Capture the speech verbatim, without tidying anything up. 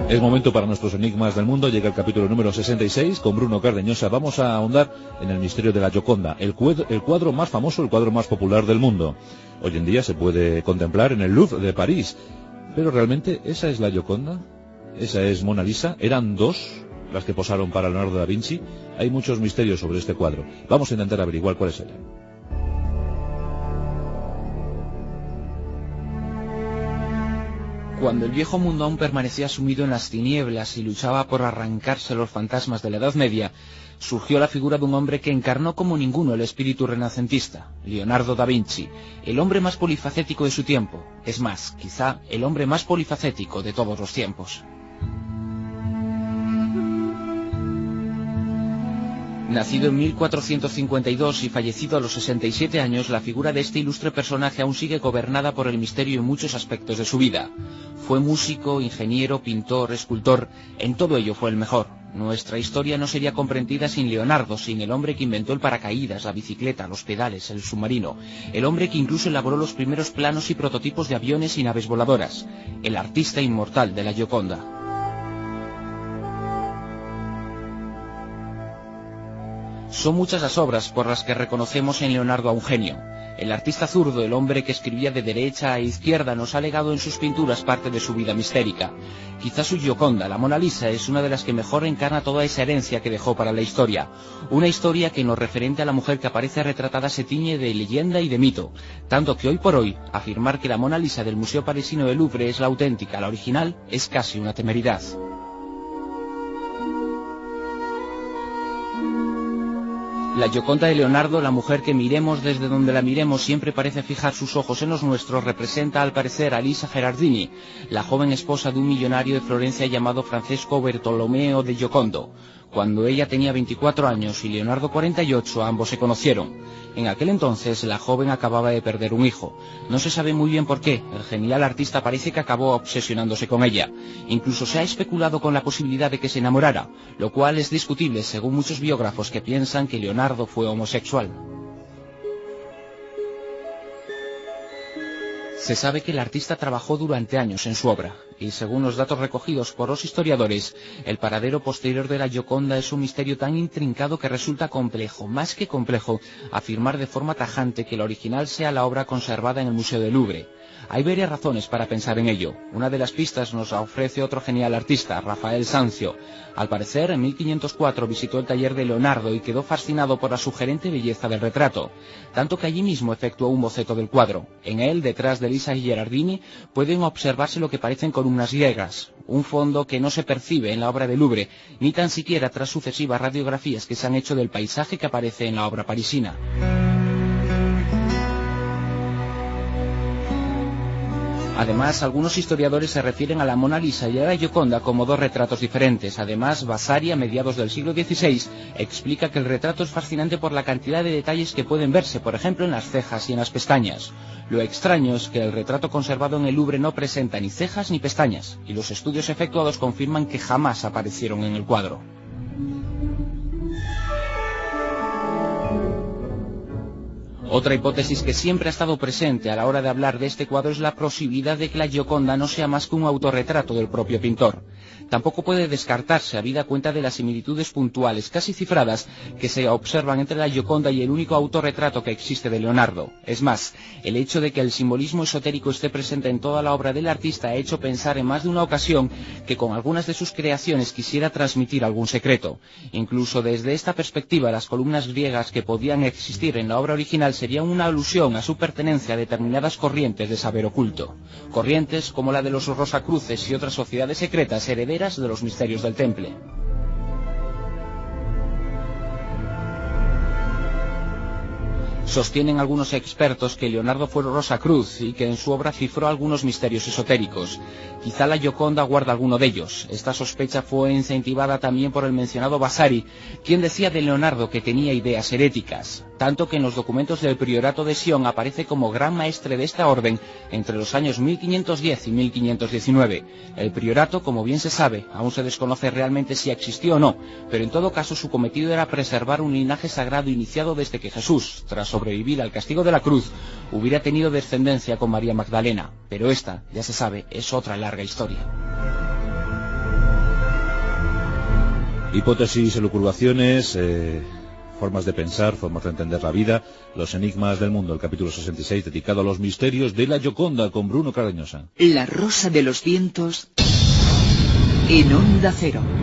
Es momento para nuestros enigmas del mundo. Llega el capítulo número sesenta y seis con Bruno Cardeñosa. Vamos a ahondar en el misterio de la Gioconda, el cuadro, el cuadro más famoso, el cuadro más popular del mundo. Hoy en día se puede contemplar en el Louvre de París. Pero realmente, ¿esa es la Gioconda? ¿Esa es Mona Lisa? ¿Eran dos las que posaron para Leonardo da Vinci? Hay muchos misterios sobre este cuadro. Vamos a intentar averiguar cuáles eran. Cuando el viejo mundo aún permanecía sumido en las tinieblas y luchaba por arrancarse los fantasmas de la Edad Media, surgió la figura de un hombre que encarnó como ninguno el espíritu renacentista, Leonardo da Vinci, el hombre más polifacético de su tiempo, es más, quizá el hombre más polifacético de todos los tiempos. Nacido en mil cuatrocientos cincuenta y dos y fallecido a los sesenta y siete años, la figura de este ilustre personaje aún sigue gobernada por el misterio en muchos aspectos de su vida. Fue músico, ingeniero, pintor, escultor, en todo ello fue el mejor. Nuestra historia no sería comprendida sin Leonardo, sin el hombre que inventó el paracaídas, la bicicleta, los pedales, el submarino, el hombre que incluso elaboró los primeros planos y prototipos de aviones y naves voladoras, el artista inmortal de la Gioconda. Son muchas las obras por las que reconocemos en Leonardo a un genio. El artista zurdo, el hombre que escribía de derecha a izquierda, nos ha legado en sus pinturas parte de su vida mistérica. Quizá su Gioconda, la Mona Lisa, es una de las que mejor encarna toda esa herencia que dejó para la historia. Una historia que en lo referente a la mujer que aparece retratada se tiñe de leyenda y de mito. Tanto que hoy por hoy, afirmar que la Mona Lisa del Museo Parisino del Louvre es la auténtica, la original, es casi una temeridad. La Gioconda de Leonardo, la mujer que miremos desde donde la miremos siempre parece fijar sus ojos en los nuestros, representa al parecer a Lisa Gherardini, la joven esposa de un millonario de Florencia llamado Francesco Bertolomeo de Giocondo. Cuando ella tenía veinticuatro años y Leonardo cuarenta y ocho, ambos se conocieron. En aquel entonces la joven acababa de perder un hijo. No se sabe muy bien por qué, el genial artista parece que acabó obsesionándose con ella. Incluso se ha especulado con la posibilidad de que se enamorara, lo cual es discutible según muchos biógrafos que piensan que Leonardo fue homosexual. Se sabe que el artista trabajó durante años en su obra, y según los datos recogidos por los historiadores, el paradero posterior de la Gioconda es un misterio tan intrincado que resulta complejo, más que complejo, afirmar de forma tajante que la original sea la obra conservada en el Museo del Louvre. Hay varias razones para pensar en ello. Una de las pistas nos la ofrece otro genial artista, Rafael Sanzio. Al parecer, en mil quinientos cuatro visitó el taller de Leonardo y quedó fascinado por la sugerente belleza del retrato, tanto que allí mismo efectuó un boceto del cuadro. En él, detrás de Lisa Gherardini, pueden observarse lo que parecen columnas griegas, un fondo que no se percibe en la obra del Louvre, ni tan siquiera tras sucesivas radiografías que se han hecho del paisaje que aparece en la obra parisina. Además, algunos historiadores se refieren a la Mona Lisa y a la Gioconda como dos retratos diferentes. Además, Vasari, a mediados del siglo dieciséis, explica que el retrato es fascinante por la cantidad de detalles que pueden verse, por ejemplo, en las cejas y en las pestañas. Lo extraño es que el retrato conservado en el Louvre no presenta ni cejas ni pestañas, y los estudios efectuados confirman que jamás aparecieron en el cuadro. Otra hipótesis que siempre ha estado presente a la hora de hablar de este cuadro es la posibilidad de que la Gioconda no sea más que un autorretrato del propio pintor. Tampoco puede descartarse, habida cuenta de las similitudes puntuales, casi cifradas, que se observan entre la Gioconda y el único autorretrato que existe de Leonardo. Es más, el hecho de que el simbolismo esotérico esté presente en toda la obra del artista ha hecho pensar en más de una ocasión que con algunas de sus creaciones quisiera transmitir algún secreto. Incluso desde esta perspectiva, las columnas griegas que podían existir en la obra original serían una alusión a su pertenencia a determinadas corrientes de saber oculto. Corrientes como la de los Rosacruces y otras sociedades secretas herederas de los misterios del Temple. Sostienen algunos expertos que Leonardo fue Rosacruz y que en su obra cifró algunos misterios esotéricos. Quizá la Gioconda guarda alguno de ellos. Esta sospecha fue incentivada también por el mencionado Vasari, quien decía de Leonardo que tenía ideas heréticas, tanto que en los documentos del Priorato de Sion aparece como gran maestre de esta orden entre los años mil quinientos diez y mil quinientos diecinueve. El Priorato, como bien se sabe, aún se desconoce realmente si existió o no, pero en todo caso su cometido era preservar un linaje sagrado iniciado desde que Jesús, tras sobrevivir al castigo de la cruz, hubiera tenido descendencia con María Magdalena, pero esta, ya se sabe, es otra larga historia. Hipótesis, elucubraciones, eh, formas de pensar, formas de entender la vida, los enigmas del mundo, el capítulo sesenta y seis dedicado a los misterios de la Gioconda con Bruno Cardeñosa. La rosa de los vientos en Onda Cero.